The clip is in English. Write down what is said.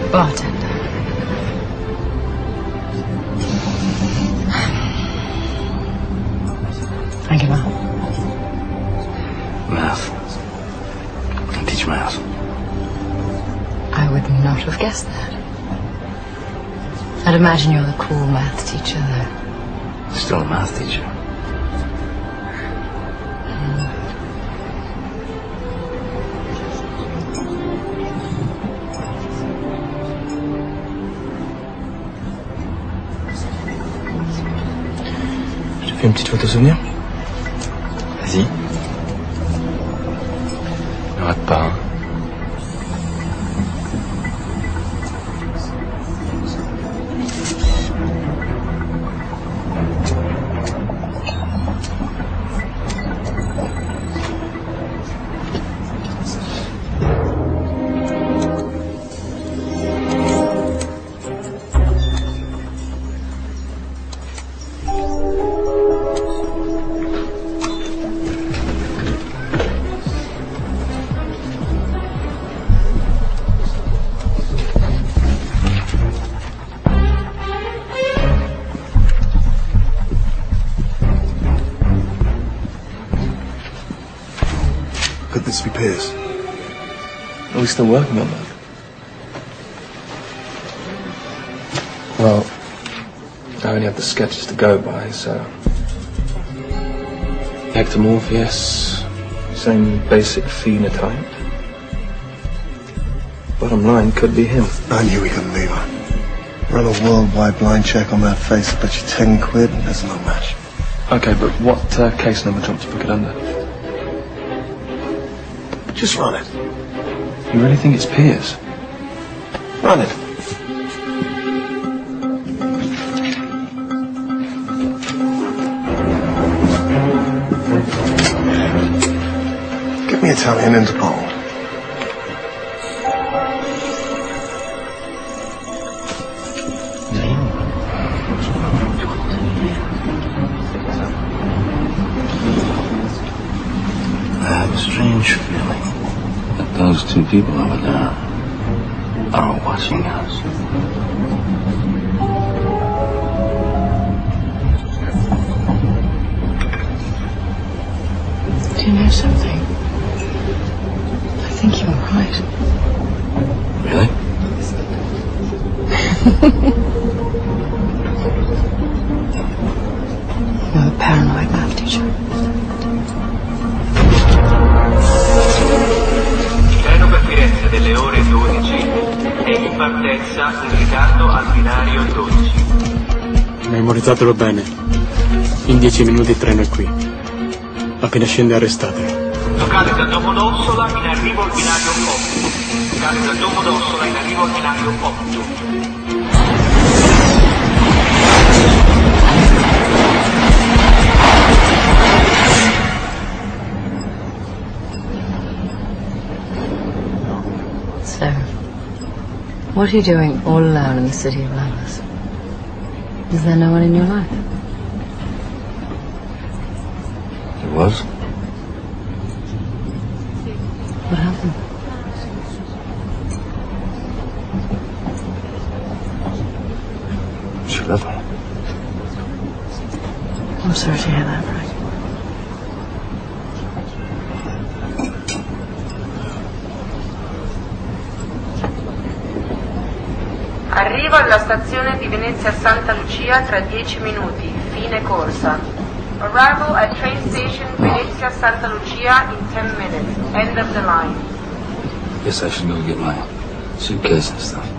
Bartender. Thank you, Mom. Math. I teach math. I would not have guessed that. I'd imagine you're the cool math teacher, though. Still a math teacher. Je fais une petite photo souvenir. Vas-y. Ne rate pas, hein. Could this be Piers? Are we still working on that? Well, I only have the sketches to go by, so... Ectomorph, yes. Same basic phenotype. Bottom line, could be him. I knew we couldn't leave her. Run a worldwide blind check on that face. I bet you 10 quid and there's no match. Okay, but what case number do you want to book it under? Just run it. You really think it's Piers? Run it. Give me Italian Interpol. I have a strange feeling that those two people over there are watching us. Do you know something? I think you're right. Really? You're a paranoid math teacher. Treno per Firenze delle ore 12 è in partenza in ritardo al binario 12. Memorizzatelo bene. In 10 minuti il treno è qui. Appena scende arrestatelo. Locale da Domodossola in arrivo al binario 8. Locale da Domodossola in arrivo al binario 8. So, what are you doing all alone in the city of lovers? Is there no one in your life? There was. What happened? She left me. I'm sorry to hear that, Frank. Arrivo alla stazione di Venezia Santa Lucia tra 10 minuti. Fine corsa. Arrival at train station Venezia Santa Lucia in 10 minutes. End of the line. Guess I should go get my suitcase and stuff.